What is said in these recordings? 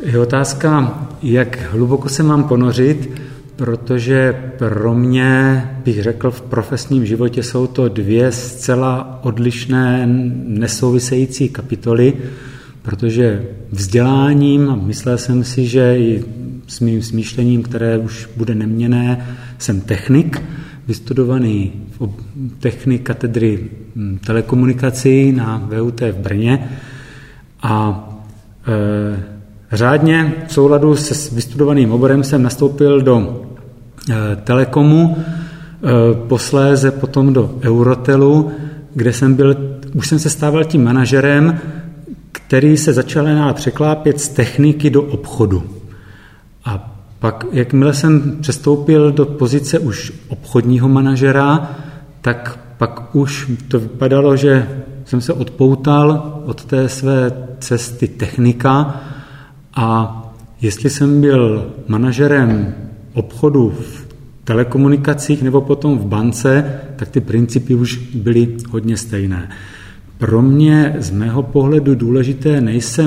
Je otázka, jak hluboko se mám ponořit, protože pro mě, bych řekl, v profesním životě jsou to dvě zcela odlišné, nesouvisející kapitoly, protože vzděláním, myslel jsem si, že i s mým smýšlením, které už bude neměnné, jsem technik, vystudovaný technik katedry telekomunikací na VUT v Brně a řádně v souladu se vystudovaným oborem jsem nastoupil do Telekomu, posléze potom do Eurotelu, kde už jsem se stával tím manažerem, který se začal překlápět z techniky do obchodu. A pak, jakmile jsem přestoupil do pozice už obchodního manažera, tak pak už to vypadalo, že jsem se odpoutal od té své cesty technika a jestli jsem byl manažerem obchodu v telekomunikacích nebo potom v bance, tak ty principy už byly hodně stejné. Pro mě z mého pohledu důležité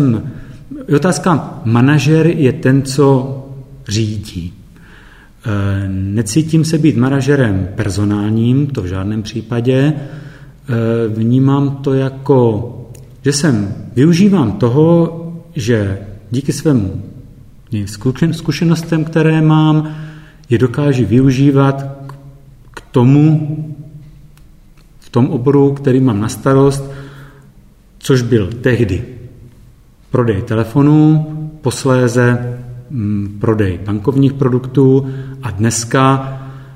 otázka, manažer je ten, co řídí. Necítím se být manažerem personálním, to v žádném případě. Vnímám to jako, že využívám toho, že díky svým zkušenostem, které mám, je dokážu využívat k tomu, v tom oboru, který mám na starost, což byl tehdy prodej telefonů, posléze prodej bankovních produktů a dneska,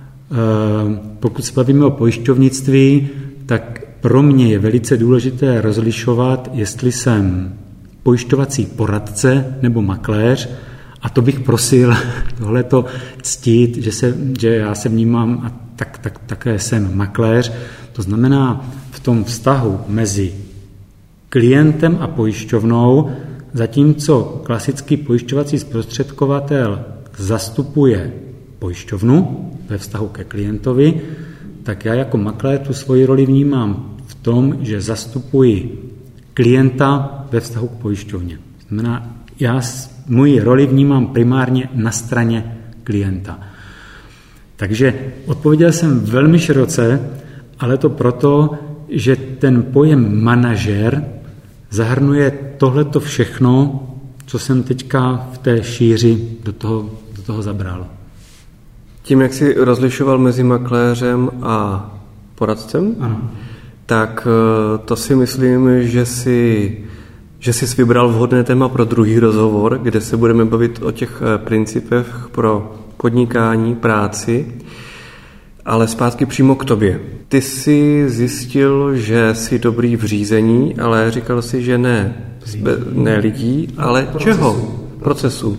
pokud se bavíme o pojišťovnictví, tak pro mě je velice důležité rozlišovat, jestli jsem pojišťovací poradce nebo makléř, a to bych prosil tohleto ctít, že já se vnímám a také jsem makléř. To znamená v tom vztahu mezi klientem a pojišťovnou, zatímco klasický pojišťovací zprostředkovatel zastupuje pojišťovnu ve vztahu ke klientovi, tak já jako makléř tu svoji roli vnímám v tom, že zastupuji klienta ve vztahu k pojišťovně. Znamená, já moji roli vnímám primárně na straně klienta. Takže odpověděl jsem velmi široce, ale to proto, že ten pojem manažer zahrnuje tohleto všechno, co jsem teďka v té šíři do toho zabral. Tím, jak jsi rozlišoval mezi makléřem a poradcem, ano. Tak to si myslím, že jsi vybral vhodné téma pro druhý rozhovor, kde se budeme bavit o těch principech pro podnikání, práci, ale zpátky přímo k tobě. Ty jsi zjistil, že jsi dobrý v řízení, ale říkal jsi, že ne lidí, ale procesu. Čeho? Procesu.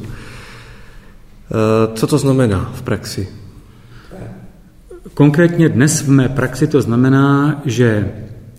Co to znamená v praxi? Konkrétně dnes v mé praxi to znamená, že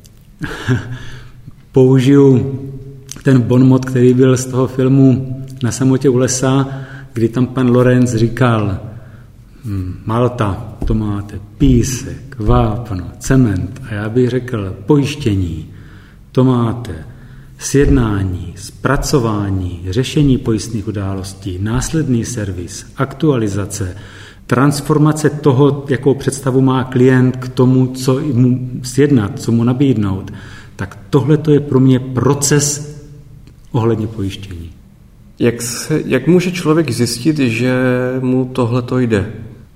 použiju ten bonmot, který byl z toho filmu Na samotě u lesa, kdy tam pan Lorenz říkal Malta, to máte písek, vápno, cement a já bych řekl pojištění, to máte sjednání, zpracování, řešení pojistných událostí, následný servis, aktualizace, transformace toho, jakou představu má klient k tomu, co mu sjednat, co mu nabídnout, tak tohle to je pro mě proces ohledně pojištění. Jak může člověk zjistit, že mu tohleto jde?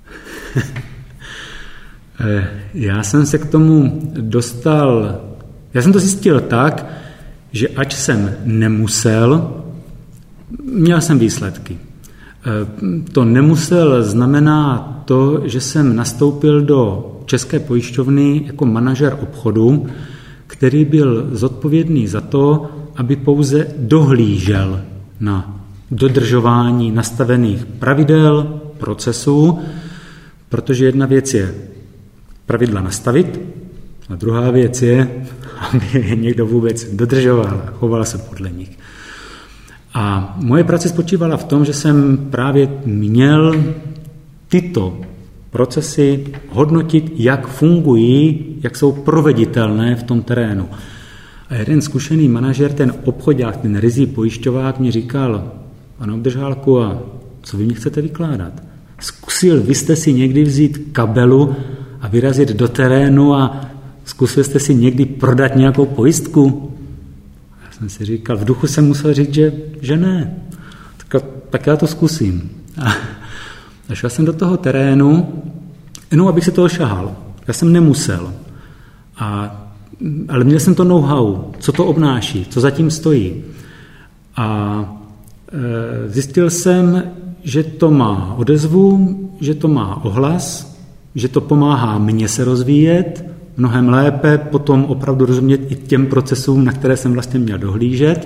Já jsem se k tomu dostal, já jsem to zjistil tak, že ač jsem nemusel, měl jsem výsledky. To nemusel znamená to, že jsem nastoupil do České pojišťovny jako manažer obchodu, který byl zodpovědný za to, aby pouze dohlížel na dodržování nastavených pravidel, procesů, protože jedna věc je pravidla nastavit a druhá věc je, aby je někdo vůbec dodržoval a choval se podle nich. A moje práce spočívala v tom, že jsem právě měl tyto procesy hodnotit, jak fungují, jak jsou proveditelné v tom terénu. A jeden zkušený manažer, ten obchodák, ten rizí pojišťovák mi říkal, Pane Obdržálku, a co vy mě chcete vykládat? Zkusil vy jste si někdy vzít kabelu a vyrazit do terénu a zkusil jste si někdy prodat nějakou pojistku? Já jsem si říkal, v duchu jsem musel říct, že ne. Tak já to zkusím. A šel jsem do toho terénu, jenom abych se toho šahal. Já jsem nemusel. Ale měl jsem to know-how, co to obnáší, co zatím stojí. A zjistil jsem, že to má odezvu, že to má ohlas, že to pomáhá mně se rozvíjet, mnohem lépe potom opravdu rozumět i těm procesům, na které jsem vlastně měl dohlížet.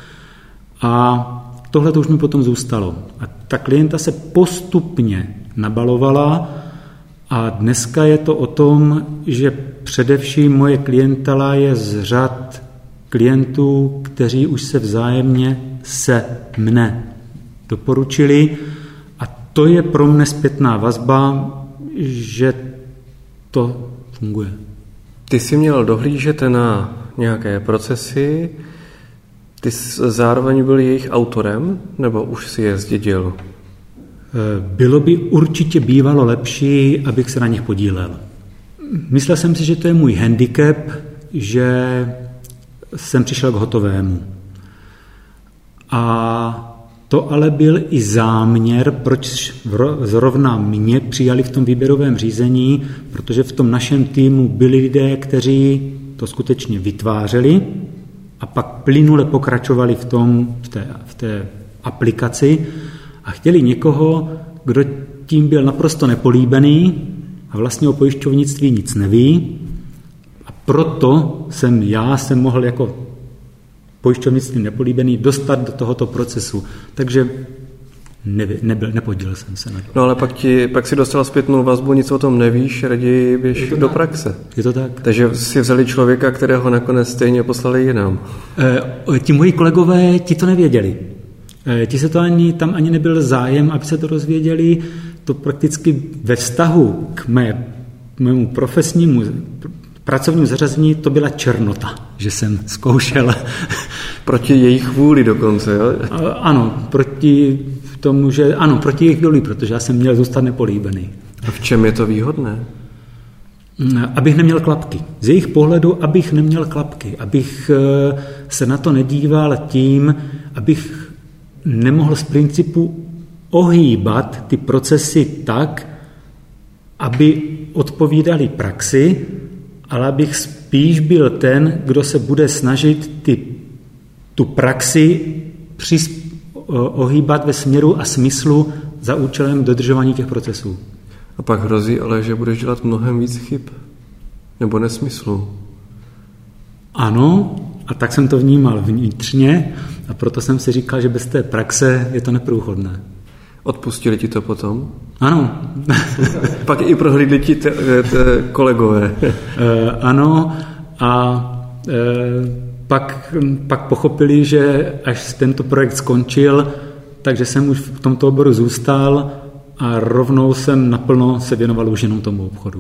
A tohle to už mi potom zůstalo. A ta klienta se postupně nabalovala a dneska je to o tom, že především moje klientela je z řad klientů, kteří už se vzájemně se mne doporučili a to je pro mne zpětná vazba, že to funguje. Ty jsi měl dohlížet na nějaké procesy, ty zároveň byl jejich autorem, nebo už si je zdědil? Bylo by určitě bývalo lepší, abych se na nich podílel. Myslel jsem si, že to je můj handicap, že jsem přišel k hotovému. A to ale byl i záměr, proč zrovna mě přijali v tom výběrovém řízení, protože v tom našem týmu byli lidé, kteří to skutečně vytvářeli a pak plynule pokračovali v té aplikaci a chtěli někoho, kdo tím byl naprosto nepolíbený a vlastně o pojišťovnictví nic neví. A proto jsem mohl jako pojišťovnictví nepolíbený dostat do tohoto procesu. Takže nepodílel jsem se na to. No ale pak si dostal zpětnou vazbu, nic o tom nevíš, raději běž do praxe. Je to tak. Takže si vzali člověka, kterého nakonec stejně poslali jinam. Ti moji kolegové, ti to nevěděli. Ti se to tam ani nebyl zájem, aby se to rozvěděli. To prakticky ve vztahu k mému profesnímu pracovnímu zařazení to byla černota, že jsem zkoušel. Proti jejich vůli dokonce, jo? Ano, proti jejich vůli, protože já jsem měl zůstat nepolíbený. A v čem je to výhodné? Abych neměl klapky. Z jejich pohledu, abych neměl klapky. Abych se na to nedíval tím, abych nemohl z principu ohýbat ty procesy tak, aby odpovídali praxi, ale abych spíš byl ten, kdo se bude snažit tu praxi ohýbat ve směru a smyslu za účelem dodržování těch procesů. A pak hrozí ale, že budeš dělat mnohem víc chyb nebo nesmyslu. Ano, a tak jsem to vnímal vnitřně a proto jsem si říkal, že bez té praxe je to neprůchodné. Odpustili ti to potom? Ano. Pak i prohlídli ti kolegové. Ano a pak pochopili, že až tento projekt skončil, takže jsem už v tomto oboru zůstal a rovnou jsem naplno se věnoval už jenom tomu obchodu.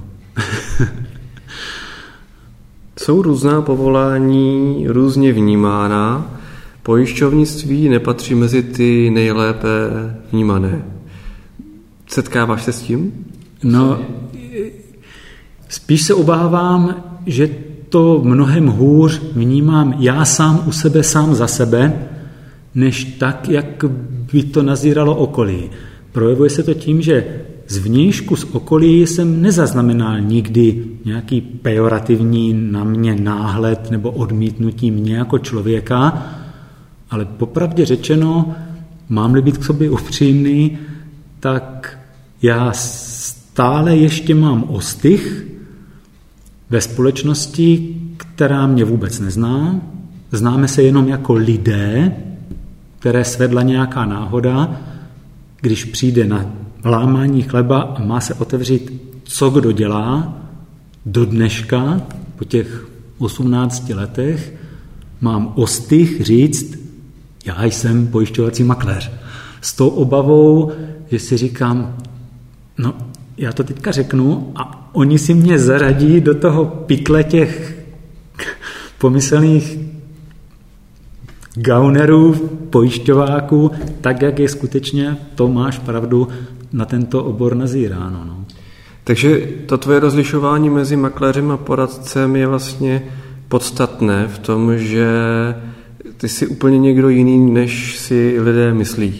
Jsou různá povolání různě vnímána. Pojišťovnictví nepatří mezi ty nejlépe vnímané. Setkáváš se s tím? No, spíš se obávám, že to mnohem hůř vnímám já sám u sebe, sám za sebe, než tak, jak by to nazíralo okolí. Projevuje se to tím, že zvnějšku z okolí jsem nezaznamenal nikdy nějaký pejorativní na mě náhled nebo odmítnutí mě jako člověka, ale popravdě řečeno, mám-li být k sobě upřímný, tak já stále ještě mám ostych ve společnosti, která mě vůbec nezná. Známe se jenom jako lidé, které svedla nějaká náhoda, když přijde na lámání chleba a má se otevřít, co kdo dělá, do dneška, po těch 18 letech, mám ostych říct, já jsem pojišťovací makléř. S tou obavou, že si říkám, no já to teďka řeknu a oni si mě zaradí do toho pytle těch pomyslných gaunerů, pojišťováků, tak, jak je skutečně, to máš pravdu, na tento obor nazíráno. No. Takže to tvoje rozlišování mezi makléřem a poradcem je vlastně podstatné v tom, že ty jsi úplně někdo jiný, než si lidé myslí.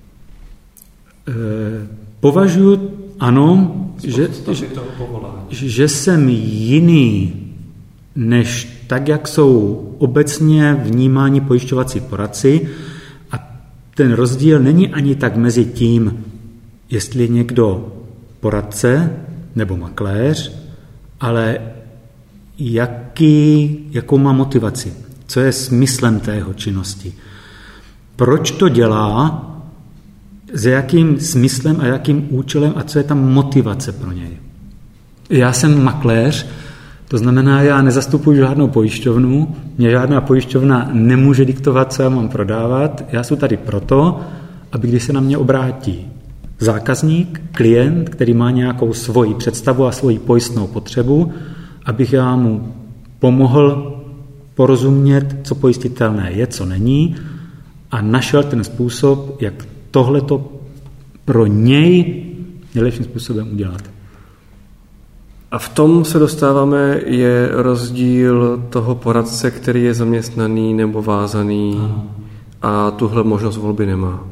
Považuji, ano, že jsem jiný, než tak, jak jsou obecně vnímáni pojišťovací poradci, a ten rozdíl není ani tak mezi tím, jestli je někdo poradce nebo makléř, ale jakou má motivaci, co je smyslem té jeho činnosti. Proč to dělá, s jakým smyslem a jakým účelem a co je tam motivace pro něj. Já jsem makléř, to znamená, já nezastupuji žádnou pojišťovnu, mě žádná pojišťovna nemůže diktovat, co já mám prodávat. Já jsem tady proto, aby když se na mě obrátí zákazník, klient, který má nějakou svoji představu a svoji pojistnou potřebu, abych já mu pomohl porozumět, co pojistitelné je, co není, a našel ten způsob, jak tohleto pro něj nejlepším způsobem udělat. A v tom se dostáváme, je rozdíl toho poradce, který je zaměstnaný nebo vázaný a tuhle možnost volby nemá.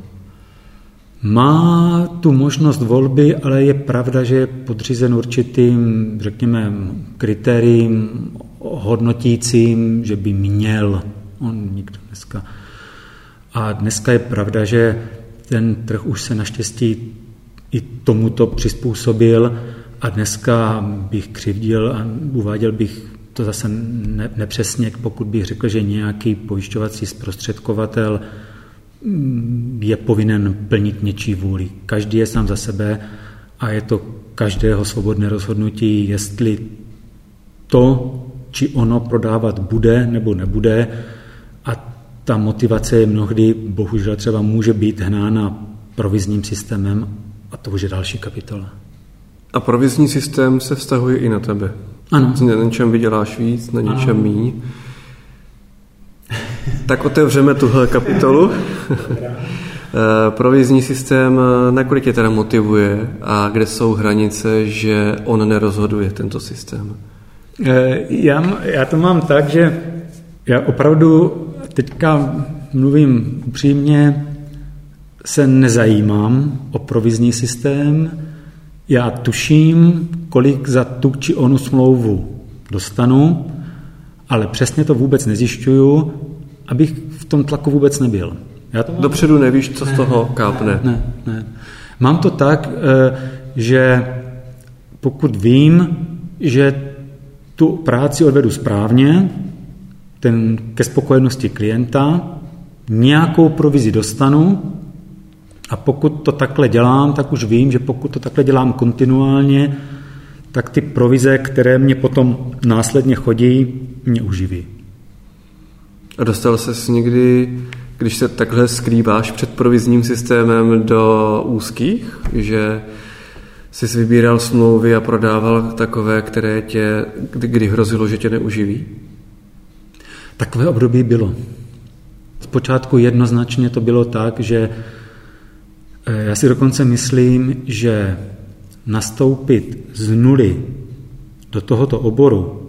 Má tu možnost volby, ale je pravda, že je podřízen určitým, řekněme, kritériím hodnotícím, že by měl. On nikdo dneska. A dneska je pravda, že ten trh už se naštěstí i tomuto přizpůsobil a dneska bych křivdil a uváděl bych to zase nepřesně, pokud bych řekl, že nějaký pojišťovací zprostředkovatel je povinen plnit něčí vůli. Každý je sám za sebe a je to každého svobodné rozhodnutí, jestli to, či ono prodávat bude nebo nebude, a ta motivace je mnohdy, bohužel třeba může být hnána provizním systémem a to už je další kapitola. A provizní systém se vztahuje i na tebe. Ano. Na něčem vyděláš víc, na něčem míň. Tak otevřeme tuhle kapitolu. Provizní systém, nakolik tě teda motivuje a kde jsou hranice, že on nerozhoduje tento systém? Já to mám tak, že já opravdu teďka mluvím upřímně, se nezajímám o provizní systém. Já tuším, kolik za tu či onu smlouvu dostanu, ale přesně to vůbec nezjišťuju, abych v tom tlaku vůbec nebyl. Dopředu nevíš, co z toho kápne. Ne. Mám to tak, že pokud vím, že tu práci odvedu správně, ke spokojenosti klienta, nějakou provizi dostanu, a pokud to takhle dělám, tak už vím, že pokud to takhle dělám kontinuálně, tak ty provize, které mě potom následně chodí, mě uživí. A dostal ses někdy, když se takhle skrýváš před provizním systémem, do úzkých, že jsi vybíral smlouvy a prodával takové, které kdy hrozilo, že tě neuživí? Takové období bylo. Zpočátku jednoznačně to bylo tak, že já si dokonce myslím, že nastoupit z nuly do tohoto oboru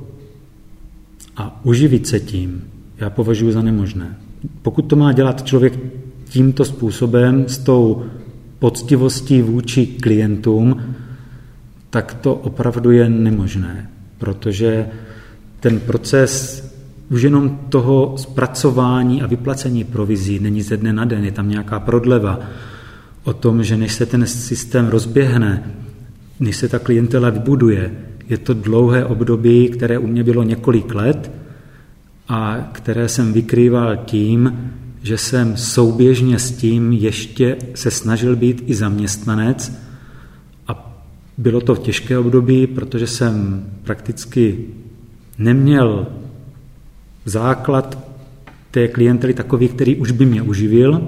a uživit se tím, já považuji za nemožné. Pokud to má dělat člověk tímto způsobem, s tou poctivostí vůči klientům, tak to opravdu je nemožné, protože ten proces už jenom toho zpracování a vyplacení provizí není ze dne na den, je tam nějaká prodleva o tom, že než se ten systém rozběhne, než se ta klientela vybuduje, je to dlouhé období, které u mě bylo několik let a které jsem vykrýval tím, že jsem souběžně s tím ještě se snažil být i zaměstnanec a bylo to těžké období, protože jsem prakticky neměl základ té klientely takový, který už by mě uživil,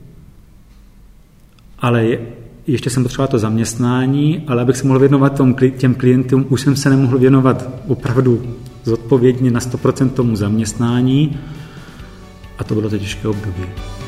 ale ještě jsem potřeboval to zaměstnání, ale abych se mohl věnovat těm klientům, už jsem se nemohl věnovat opravdu zodpovědně na 100% tomu zaměstnání A to bylo to těžké období.